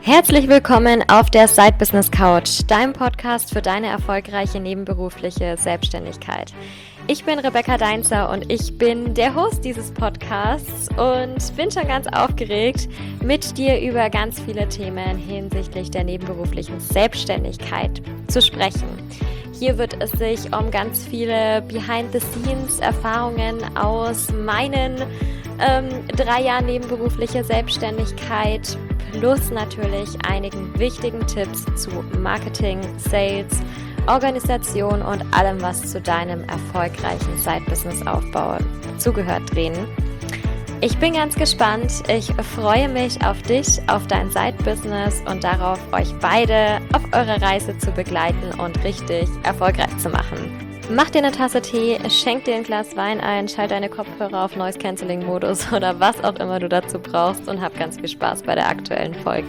Herzlich willkommen auf der Side Business Couch, deinem Podcast für deine erfolgreiche nebenberufliche Selbstständigkeit. Ich bin Rebecca Deinzer und ich bin der Host dieses Podcasts und bin schon ganz aufgeregt, mit dir über ganz viele Themen hinsichtlich der nebenberuflichen Selbstständigkeit zu sprechen. Hier wird es sich um ganz viele Behind-the-Scenes-Erfahrungen aus meinen 3 Jahren nebenberufliche Selbstständigkeit plus natürlich einigen wichtigen Tipps zu Marketing, Sales, Organisation und allem, was zu deinem erfolgreichen Side-Business-Aufbau zugehört, drehen. Ich bin ganz gespannt. Ich freue mich auf dich, auf dein Side-Business und darauf, euch beide auf eurer Reise zu begleiten und richtig erfolgreich zu machen. Mach dir eine Tasse Tee, schenk dir ein Glas Wein ein, schalte deine Kopfhörer auf Noise-Canceling-Modus oder was auch immer du dazu brauchst und hab ganz viel Spaß bei der aktuellen Folge.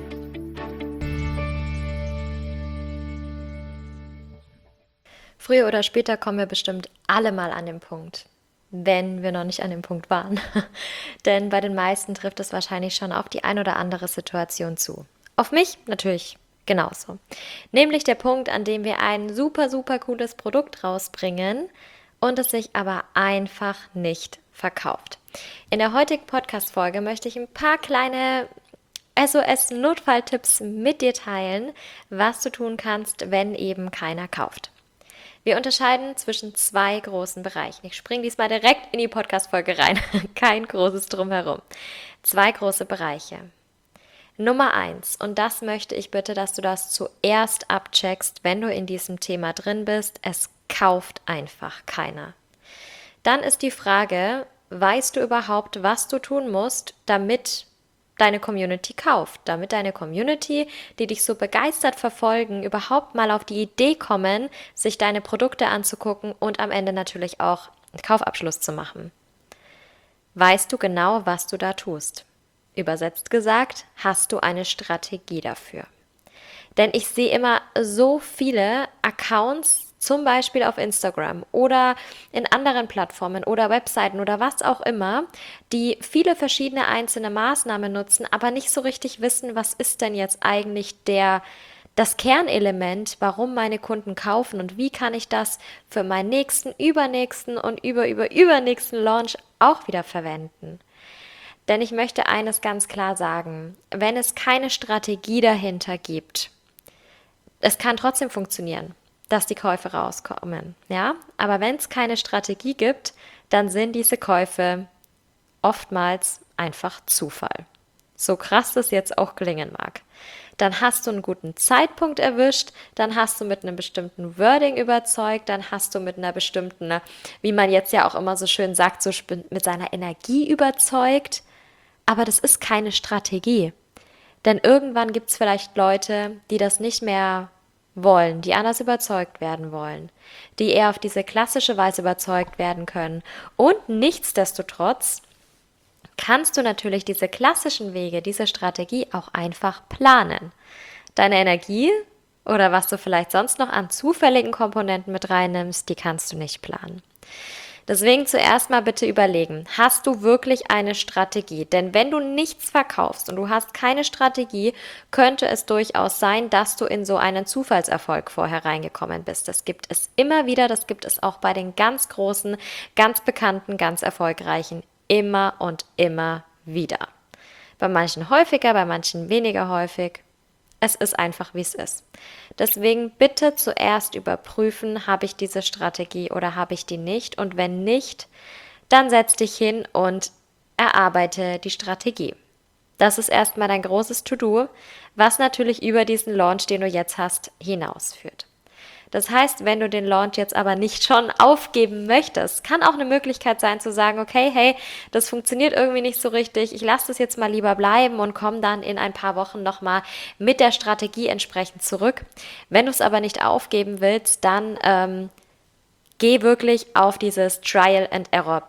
Früher oder später kommen wir bestimmt alle mal an den Punkt, wenn wir noch nicht an dem Punkt waren. Denn bei den meisten trifft es wahrscheinlich schon auf die ein oder andere Situation zu. Auf mich natürlich genauso. Nämlich der Punkt, an dem wir ein super, super cooles Produkt rausbringen und es sich aber einfach nicht verkauft. In der heutigen Podcast-Folge möchte ich ein paar kleine SOS-Notfalltipps mit dir teilen, was du tun kannst, wenn eben keiner kauft. Wir unterscheiden zwischen 2 großen Bereichen. Ich springe diesmal direkt in die Podcast-Folge rein. Kein großes Drumherum. 2 große Bereiche. Nummer 1, und das möchte ich bitte, dass du das zuerst abcheckst, wenn du in diesem Thema drin bist, es kauft einfach keiner. Dann ist die Frage, weißt du überhaupt, was du tun musst, damit deine Community kauft, damit deine Community, die dich so begeistert verfolgen, überhaupt mal auf die Idee kommen, sich deine Produkte anzugucken und am Ende natürlich auch einen Kaufabschluss zu machen. Weißt du genau, was du da tust? Übersetzt gesagt, hast du eine Strategie dafür? Denn ich sehe immer so viele Accounts, zum Beispiel auf Instagram oder in anderen Plattformen oder Webseiten oder was auch immer, die viele verschiedene einzelne Maßnahmen nutzen, aber nicht so richtig wissen, was ist denn jetzt eigentlich das Kernelement, warum meine Kunden kaufen und wie kann ich das für meinen nächsten, übernächsten und übernächsten Launch auch wieder verwenden. Denn ich möchte eines ganz klar sagen, wenn es keine Strategie dahinter gibt, es kann trotzdem funktionieren, dass die Käufe rauskommen, ja? Aber wenn es keine Strategie gibt, dann sind diese Käufe oftmals einfach Zufall. So krass das jetzt auch klingen mag. Dann hast du einen guten Zeitpunkt erwischt, dann hast du mit einem bestimmten Wording überzeugt, dann hast du mit einer bestimmten, wie man jetzt ja auch immer so schön sagt, so mit seiner Energie überzeugt. Aber das ist keine Strategie. Denn irgendwann gibt es vielleicht Leute, die das nicht mehr wollen, die anders überzeugt werden wollen, die eher auf diese klassische Weise überzeugt werden können. Und nichtsdestotrotz kannst du natürlich diese klassischen Wege, diese Strategie auch einfach planen. Deine Energie oder was du vielleicht sonst noch an zufälligen Komponenten mit reinnimmst, die kannst du nicht planen. Deswegen zuerst mal bitte überlegen, hast du wirklich eine Strategie? Denn wenn du nichts verkaufst und du hast keine Strategie, könnte es durchaus sein, dass du in so einen Zufallserfolg vorher reingekommen bist. Das gibt es immer wieder, das gibt es auch bei den ganz großen, ganz bekannten, ganz erfolgreichen, immer und immer wieder. Bei manchen häufiger, bei manchen weniger häufig. Es ist einfach, wie es ist. Deswegen bitte zuerst überprüfen, habe ich diese Strategie oder habe ich die nicht? Und wenn nicht, dann setz dich hin und erarbeite die Strategie. Das ist erstmal dein großes To-Do, was natürlich über diesen Launch, den du jetzt hast, hinausführt. Das heißt, wenn du den Launch jetzt aber nicht schon aufgeben möchtest, kann auch eine Möglichkeit sein zu sagen, okay, hey, das funktioniert irgendwie nicht so richtig, ich lasse das jetzt mal lieber bleiben und komme dann in ein paar Wochen nochmal mit der Strategie entsprechend zurück. Wenn du es aber nicht aufgeben willst, dann geh wirklich auf dieses Trial and Error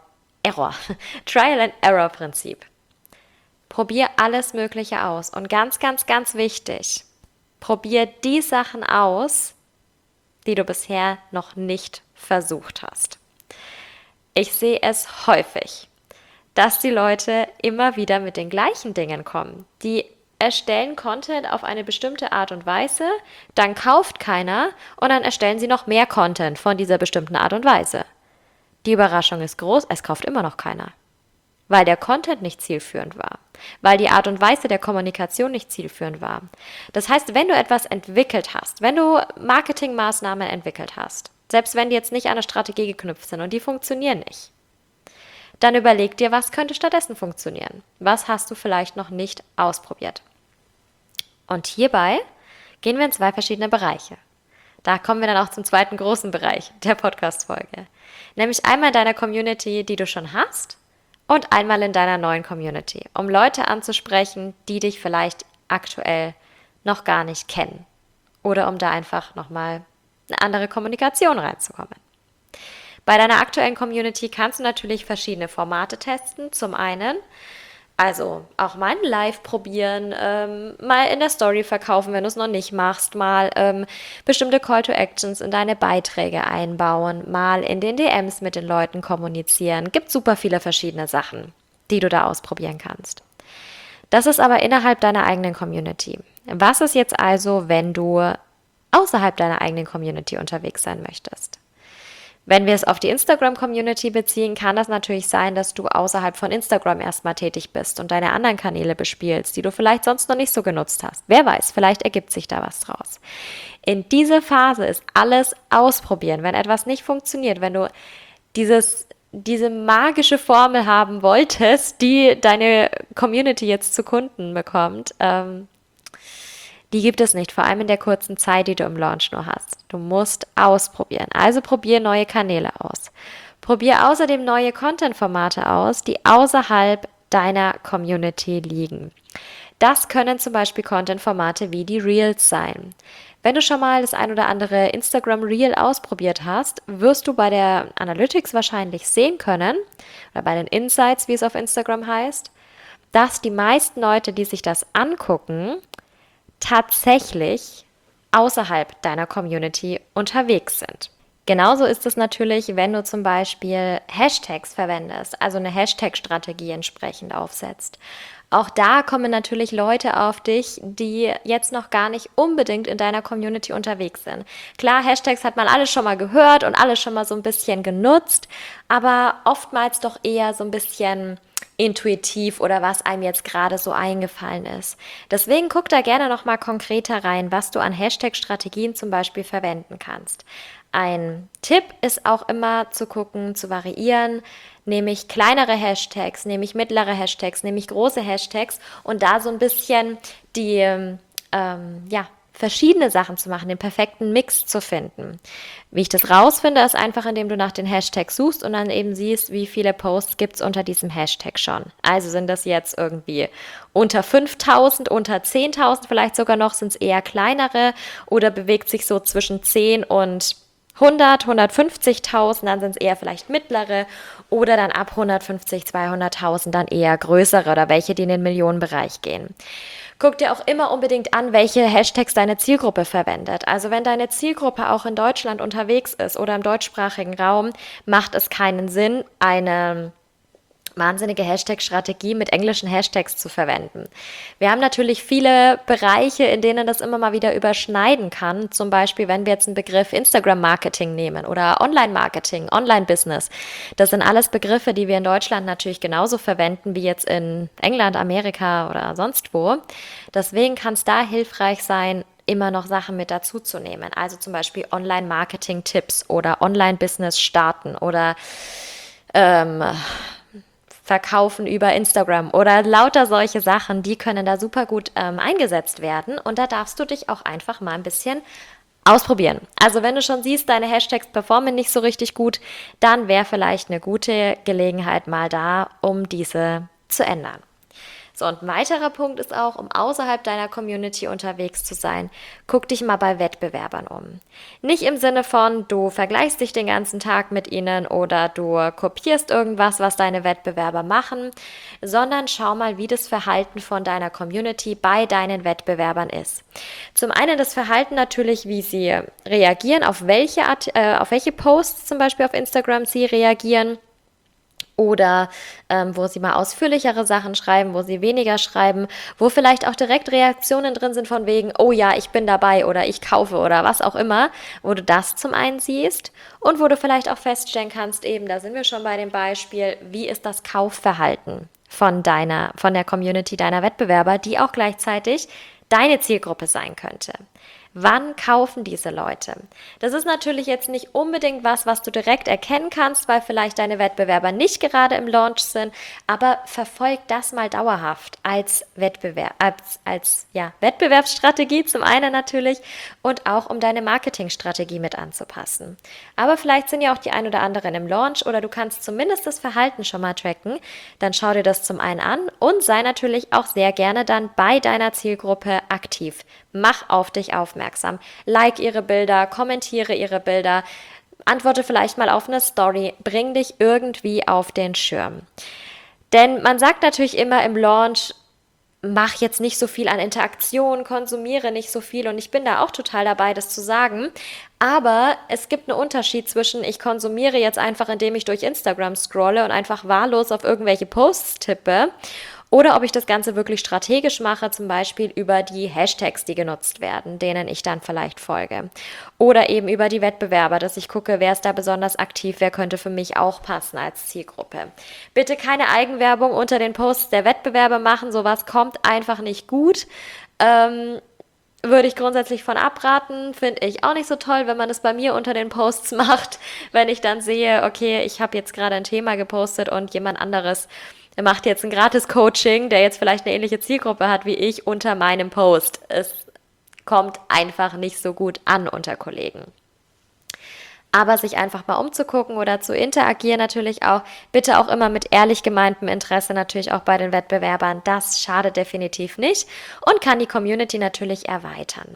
Prinzip. Probier alles Mögliche aus und ganz, ganz, ganz wichtig, probier die Sachen aus, die du bisher noch nicht versucht hast. Ich sehe es häufig, dass die Leute immer wieder mit den gleichen Dingen kommen, die erstellen Content auf eine bestimmte Art und Weise, dann kauft keiner und dann erstellen sie noch mehr Content von dieser bestimmten Art und Weise. Die Überraschung ist groß, es kauft immer noch keiner, weil der Content nicht zielführend war, weil die Art und Weise der Kommunikation nicht zielführend war. Das heißt, wenn du etwas entwickelt hast, wenn du Marketingmaßnahmen entwickelt hast, selbst wenn die jetzt nicht an eine Strategie geknüpft sind und die funktionieren nicht, dann überleg dir, was könnte stattdessen funktionieren? Was hast du vielleicht noch nicht ausprobiert? Und hierbei gehen wir in 2 verschiedene Bereiche. Da kommen wir dann auch zum zweiten großen Bereich der Podcast-Folge. Nämlich einmal in deiner Community, die du schon hast, und einmal in deiner neuen Community, um Leute anzusprechen, die dich vielleicht aktuell noch gar nicht kennen. Oder um da einfach nochmal eine andere Kommunikation reinzukommen. Bei deiner aktuellen Community kannst du natürlich verschiedene Formate testen. Zum einen, also auch mal ein Live probieren, mal in der Story verkaufen, wenn du es noch nicht machst, mal bestimmte Call to Actions in deine Beiträge einbauen, mal in den DMs mit den Leuten kommunizieren. Gibt super viele verschiedene Sachen, die du da ausprobieren kannst. Das ist aber innerhalb deiner eigenen Community. Was ist jetzt also, wenn du außerhalb deiner eigenen Community unterwegs sein möchtest? Wenn wir es auf die Instagram-Community beziehen, kann das natürlich sein, dass du außerhalb von Instagram erstmal tätig bist und deine anderen Kanäle bespielst, die du vielleicht sonst noch nicht so genutzt hast. Wer weiß, vielleicht ergibt sich da was draus. In dieser Phase ist alles ausprobieren. Wenn etwas nicht funktioniert, wenn du diese magische Formel haben wolltest, die deine Community jetzt zu Kunden bekommt, die gibt es nicht, vor allem in der kurzen Zeit, die du im Launch nur hast. Du musst ausprobieren. Also probier neue Kanäle aus. Probier außerdem neue Content-Formate aus, die außerhalb deiner Community liegen. Das können zum Beispiel Content-Formate wie die Reels sein. Wenn du schon mal das ein oder andere Instagram Reel ausprobiert hast, wirst du bei der Analytics wahrscheinlich sehen können, oder bei den Insights, wie es auf Instagram heißt, dass die meisten Leute, die sich das angucken, tatsächlich außerhalb deiner Community unterwegs sind. Genauso ist es natürlich, wenn du zum Beispiel Hashtags verwendest, also eine Hashtag-Strategie entsprechend aufsetzt. Auch da kommen natürlich Leute auf dich, die jetzt noch gar nicht unbedingt in deiner Community unterwegs sind. Klar, Hashtags hat man alles schon mal gehört und alles schon mal so ein bisschen genutzt, aber oftmals doch eher so ein bisschen intuitiv oder was einem jetzt gerade so eingefallen ist. Deswegen guck da gerne nochmal konkreter rein, was du an Hashtag-Strategien zum Beispiel verwenden kannst. Ein Tipp ist auch immer zu gucken, zu variieren, nehme ich kleinere Hashtags, nehme ich mittlere Hashtags, nehme ich große Hashtags und da so ein bisschen die verschiedene Sachen zu machen, den perfekten Mix zu finden. Wie ich das rausfinde, ist einfach, indem du nach den Hashtags suchst und dann eben siehst, wie viele Posts gibt es unter diesem Hashtag schon. Also sind das jetzt irgendwie unter 5.000, unter 10.000 vielleicht sogar noch, sind es eher kleinere oder bewegt sich so zwischen 10 und 100, 150.000, dann sind es eher vielleicht mittlere oder dann ab 150, 200.000 dann eher größere oder welche, die in den Millionenbereich gehen. Guck dir auch immer unbedingt an, welche Hashtags deine Zielgruppe verwendet. Also wenn deine Zielgruppe auch in Deutschland unterwegs ist oder im deutschsprachigen Raum, macht es keinen Sinn, eine wahnsinnige Hashtag-Strategie mit englischen Hashtags zu verwenden. Wir haben natürlich viele Bereiche, in denen das immer mal wieder überschneiden kann. Zum Beispiel, wenn wir jetzt einen Begriff Instagram-Marketing nehmen oder Online-Marketing, Online-Business. Das sind alles Begriffe, die wir in Deutschland natürlich genauso verwenden wie jetzt in England, Amerika oder sonst wo. Deswegen kann es da hilfreich sein, immer noch Sachen mit dazu zu nehmen. Also zum Beispiel Online-Marketing-Tipps oder Online-Business starten oder Verkaufen über Instagram oder lauter solche Sachen, die können da super gut eingesetzt werden und da darfst du dich auch einfach mal ein bisschen ausprobieren. Also wenn du schon siehst, deine Hashtags performen nicht so richtig gut, dann wäre vielleicht eine gute Gelegenheit mal da, um diese zu ändern. So, und ein weiterer Punkt ist auch, um außerhalb deiner Community unterwegs zu sein, guck dich mal bei Wettbewerbern um. Nicht im Sinne von, du vergleichst dich den ganzen Tag mit ihnen oder du kopierst irgendwas, was deine Wettbewerber machen, sondern schau mal, wie das Verhalten von deiner Community bei deinen Wettbewerbern ist. Zum einen das Verhalten natürlich, wie sie reagieren, auf welche Posts zum Beispiel auf Instagram sie reagieren, oder wo sie mal ausführlichere Sachen schreiben, wo sie weniger schreiben, wo vielleicht auch direkt Reaktionen drin sind von wegen, oh ja, ich bin dabei oder ich kaufe oder was auch immer, wo du das zum einen siehst und wo du vielleicht auch feststellen kannst, eben, da sind wir schon bei dem Beispiel, wie ist das Kaufverhalten von der Community deiner Wettbewerber, die auch gleichzeitig deine Zielgruppe sein könnte. Wann kaufen diese Leute? Das ist natürlich jetzt nicht unbedingt was du direkt erkennen kannst, weil vielleicht deine Wettbewerber nicht gerade im Launch sind, aber verfolg das mal dauerhaft als Wettbewerbsstrategie zum einen natürlich und auch um deine Marketingstrategie mit anzupassen. Aber vielleicht sind ja auch die ein oder anderen im Launch oder du kannst zumindest das Verhalten schon mal tracken, dann schau dir das zum einen an und sei natürlich auch sehr gerne dann bei deiner Zielgruppe aktiv. Mach auf dich aufmerksam. Like ihre Bilder, kommentiere ihre Bilder, antworte vielleicht mal auf eine Story, bring dich irgendwie auf den Schirm. Denn man sagt natürlich immer im Launch, mach jetzt nicht so viel an Interaktion, konsumiere nicht so viel und ich bin da auch total dabei, das zu sagen. Aber es gibt einen Unterschied zwischen, ich konsumiere jetzt einfach, indem ich durch Instagram scrolle und einfach wahllos auf irgendwelche Posts tippe oder ob ich das Ganze wirklich strategisch mache, zum Beispiel über die Hashtags, die genutzt werden, denen ich dann vielleicht folge. Oder eben über die Wettbewerber, dass ich gucke, wer ist da besonders aktiv, wer könnte für mich auch passen als Zielgruppe. Bitte keine Eigenwerbung unter den Posts der Wettbewerber machen, sowas kommt einfach nicht gut. Würde ich grundsätzlich von abraten, finde ich auch nicht so toll, wenn man es bei mir unter den Posts macht, wenn ich dann sehe, okay, ich habe jetzt gerade ein Thema gepostet und jemand anderes macht jetzt ein Gratis-Coaching, der jetzt vielleicht eine ähnliche Zielgruppe hat wie ich, unter meinem Post. Es kommt einfach nicht so gut an unter Kollegen. Aber sich einfach mal umzugucken oder zu interagieren natürlich auch, bitte auch immer mit ehrlich gemeintem Interesse natürlich auch bei den Wettbewerbern. Das schadet definitiv nicht und kann die Community natürlich erweitern.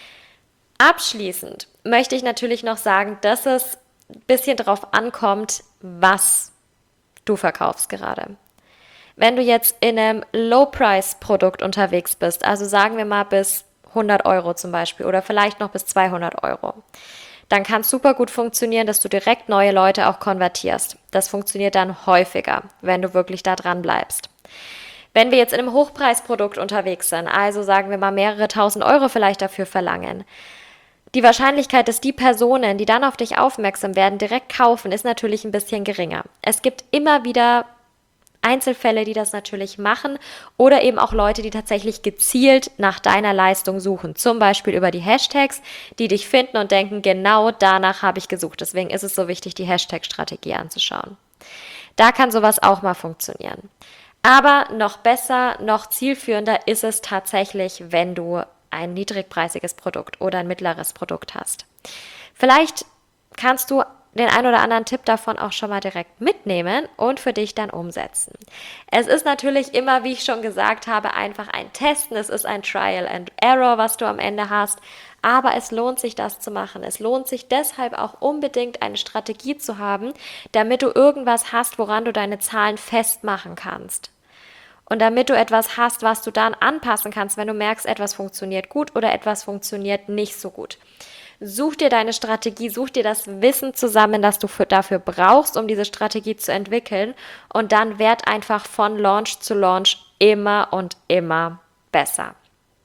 Abschließend möchte ich natürlich noch sagen, dass es ein bisschen drauf ankommt, was du verkaufst gerade. Wenn du jetzt in einem Low-Price-Produkt unterwegs bist, also sagen wir mal bis 100 Euro zum Beispiel oder vielleicht noch bis 200 Euro, dann kann es super gut funktionieren, dass du direkt neue Leute auch konvertierst. Das funktioniert dann häufiger, wenn du wirklich da dran bleibst. Wenn wir jetzt in einem Hochpreisprodukt unterwegs sind, also sagen wir mal mehrere tausend Euro vielleicht dafür verlangen, die Wahrscheinlichkeit, dass die Personen, die dann auf dich aufmerksam werden, direkt kaufen, ist natürlich ein bisschen geringer. Es gibt immer wieder Einzelfälle, die das natürlich machen oder eben auch Leute, die tatsächlich gezielt nach deiner Leistung suchen. Zum Beispiel über die Hashtags, die dich finden und denken, genau danach habe ich gesucht. Deswegen ist es so wichtig, die Hashtag-Strategie anzuschauen. Da kann sowas auch mal funktionieren. Aber noch besser, noch zielführender ist es tatsächlich, wenn du ein niedrigpreisiges Produkt oder ein mittleres Produkt hast. Vielleicht kannst du den ein oder anderen Tipp davon auch schon mal direkt mitnehmen und für dich dann umsetzen. Es ist natürlich immer, wie ich schon gesagt habe, einfach ein Testen. Es ist ein Trial and Error, was du am Ende hast. Aber es lohnt sich, das zu machen. Es lohnt sich deshalb auch unbedingt, eine Strategie zu haben, damit du irgendwas hast, woran du deine Zahlen festmachen kannst. Und damit du etwas hast, was du dann anpassen kannst, wenn du merkst, etwas funktioniert gut oder etwas funktioniert nicht so gut. Such dir deine Strategie, such dir das Wissen zusammen, das du dafür brauchst, um diese Strategie zu entwickeln. Und dann werd einfach von Launch zu Launch immer und immer besser.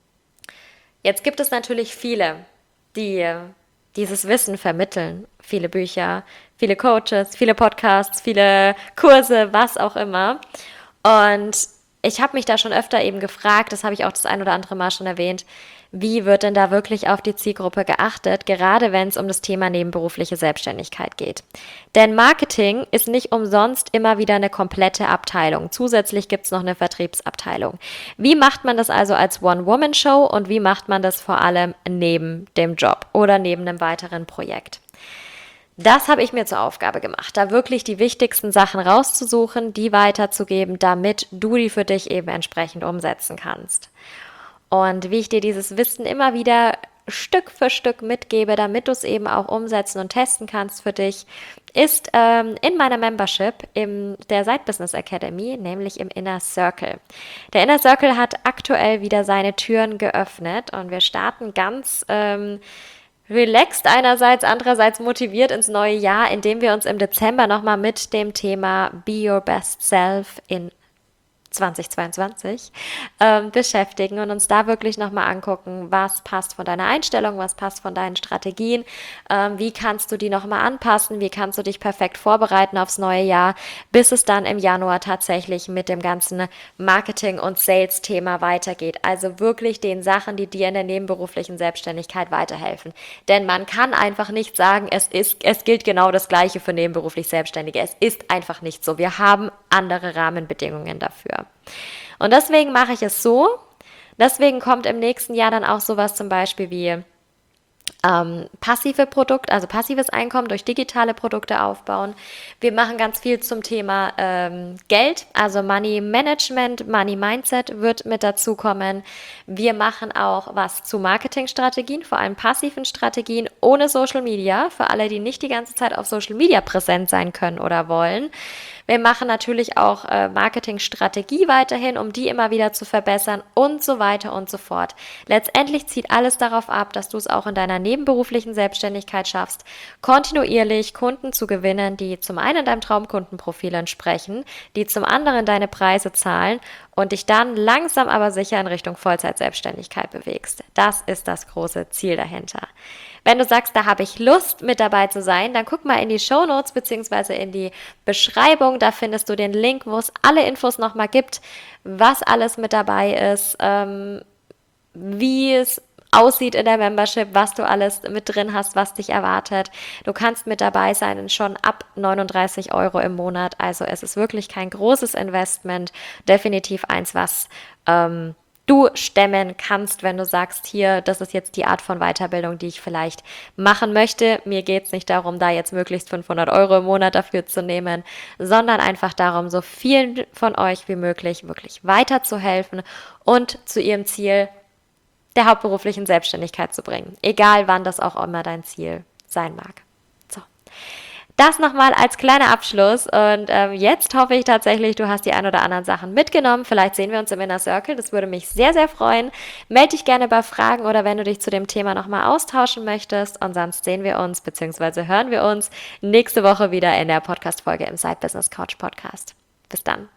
Jetzt gibt es natürlich viele, die dieses Wissen vermitteln. Viele Bücher, viele Coaches, viele Podcasts, viele Kurse, was auch immer. Und ich habe mich da schon öfter eben gefragt, das habe ich auch das ein oder andere Mal schon erwähnt, wie wird denn da wirklich auf die Zielgruppe geachtet, gerade wenn es um das Thema nebenberufliche Selbstständigkeit geht. Denn Marketing ist nicht umsonst immer wieder eine komplette Abteilung. Zusätzlich gibt es noch eine Vertriebsabteilung. Wie macht man das also als One-Woman-Show und wie macht man das vor allem neben dem Job oder neben einem weiteren Projekt? Das habe ich mir zur Aufgabe gemacht, da wirklich die wichtigsten Sachen rauszusuchen, die weiterzugeben, damit du die für dich eben entsprechend umsetzen kannst. Und wie ich dir dieses Wissen immer wieder Stück für Stück mitgebe, damit du es eben auch umsetzen und testen kannst für dich, ist in meiner Membership in der Side Business Academy, nämlich im Inner Circle. Der Inner Circle hat aktuell wieder seine Türen geöffnet und wir starten ganz relaxed einerseits, andererseits motiviert ins neue Jahr, indem wir uns im Dezember nochmal mit dem Thema Be Your Best Self in 2022 beschäftigen und uns da wirklich nochmal angucken, was passt von deiner Einstellung, was passt von deinen Strategien, wie kannst du die nochmal anpassen, wie kannst du dich perfekt vorbereiten aufs neue Jahr, bis es dann im Januar tatsächlich mit dem ganzen Marketing- und Sales-Thema weitergeht. Also wirklich den Sachen, die dir in der nebenberuflichen Selbstständigkeit weiterhelfen. Denn man kann einfach nicht sagen, es gilt genau das Gleiche für nebenberuflich Selbstständige. Es ist einfach nicht so. Wir haben andere Rahmenbedingungen dafür. Und deswegen mache ich es so. Deswegen kommt im nächsten Jahr dann auch sowas zum Beispiel wie passive Produkte, also passives Einkommen durch digitale Produkte aufbauen. Wir machen ganz viel zum Thema Geld, also Money Management, Money Mindset wird mit dazu kommen. Wir machen auch was zu Marketingstrategien, vor allem passiven Strategien ohne Social Media, für alle, die nicht die ganze Zeit auf Social Media präsent sein können oder wollen. Wir machen natürlich auch Marketingstrategie weiterhin, um die immer wieder zu verbessern und so weiter und so fort. Letztendlich zieht alles darauf ab, dass du es auch in deiner nebenberuflichen Selbstständigkeit schaffst, kontinuierlich Kunden zu gewinnen, die zum einen deinem Traumkundenprofil entsprechen, die zum anderen deine Preise zahlen und dich dann langsam aber sicher in Richtung Vollzeitselbstständigkeit bewegst. Das ist das große Ziel dahinter. Wenn du sagst, da habe ich Lust, mit dabei zu sein, dann guck mal in die Shownotes bzw. in die Beschreibung. Da findest du den Link, wo es alle Infos nochmal gibt, was alles mit dabei ist, wie es aussieht in der Membership, was du alles mit drin hast, was dich erwartet. Du kannst mit dabei sein schon ab 39 Euro im Monat. Also es ist wirklich kein großes Investment. Definitiv eins, was du stemmen kannst, wenn du sagst, hier, das ist jetzt die Art von Weiterbildung, die ich vielleicht machen möchte. Mir geht es nicht darum, da jetzt möglichst 500 Euro im Monat dafür zu nehmen, sondern einfach darum, so vielen von euch wie möglich wirklich weiterzuhelfen und zu ihrem Ziel der hauptberuflichen Selbstständigkeit zu bringen. Egal, wann das auch immer dein Ziel sein mag. So. Das nochmal als kleiner Abschluss und jetzt hoffe ich tatsächlich, du hast die ein oder anderen Sachen mitgenommen. Vielleicht sehen wir uns im Inner Circle, das würde mich sehr, sehr freuen. Melde dich gerne bei Fragen oder wenn du dich zu dem Thema nochmal austauschen möchtest und sonst sehen wir uns bzw. hören wir uns nächste Woche wieder in der Podcast-Folge im Side Business Couch Podcast. Bis dann.